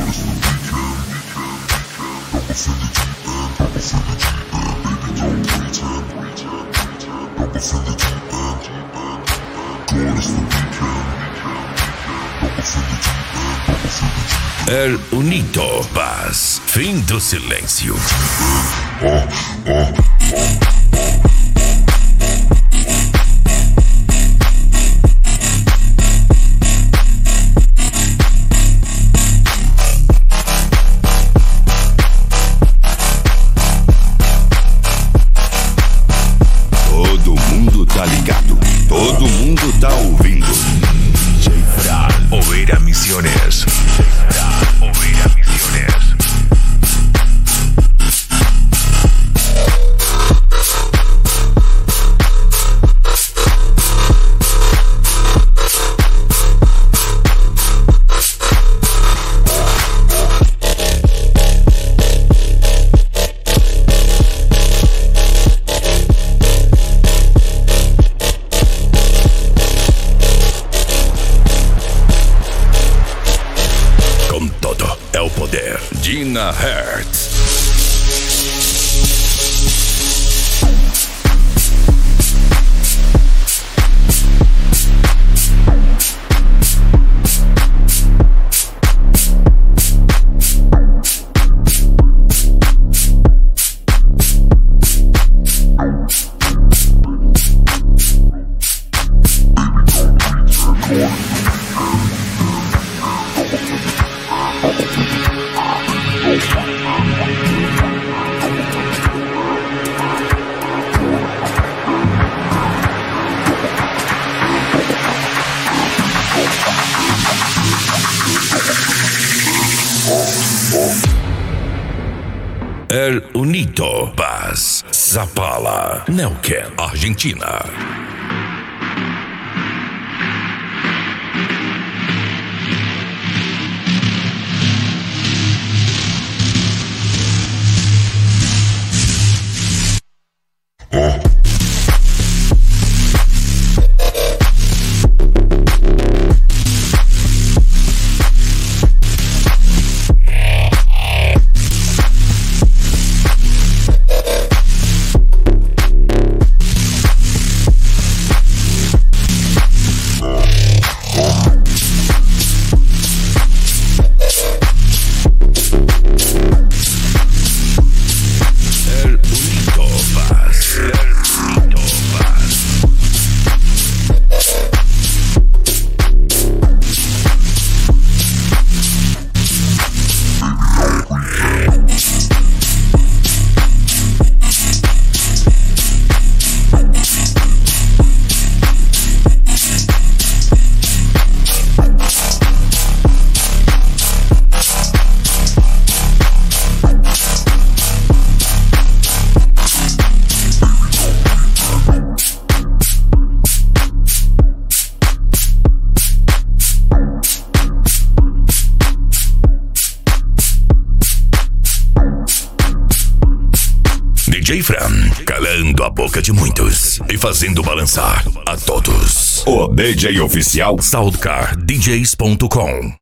El Unito, paz, fim do silêncio. Todo mundo tá ligado, todo mundo tá ouvindo. Oveira Misiones. Oveira Misiones. É o poder. Dina Hertz. El Unito, Paz, Zapala, Neuquén, Argentina. DJ Fran, calando a boca de muitos e fazendo balançar a todos. O DJ oficial SoundCardDJs.com